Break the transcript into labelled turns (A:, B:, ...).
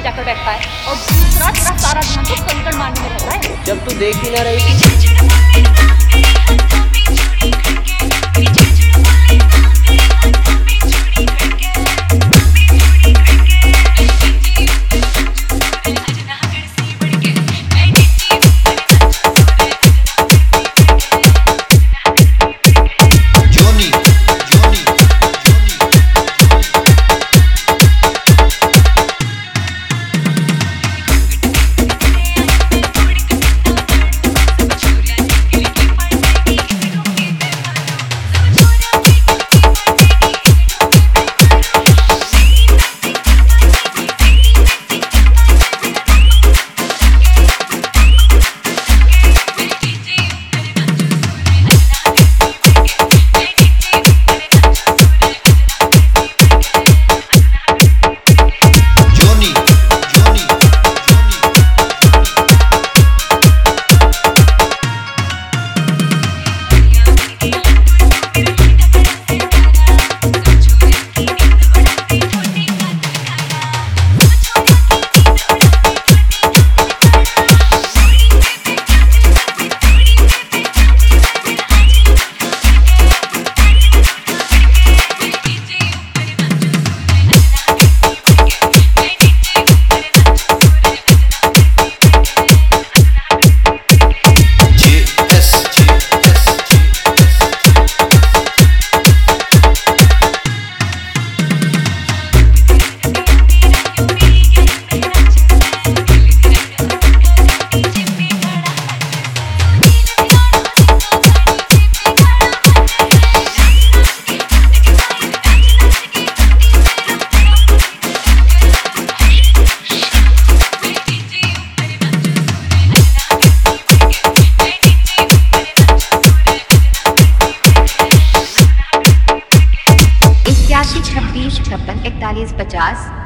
A: नीचे जाकर बैठता है और दूसरा तेरा सारा ध्यान तो कंकड़ मारने में रहता है।
B: जब तू देख ही ना रही थी।
C: +56 56 41 50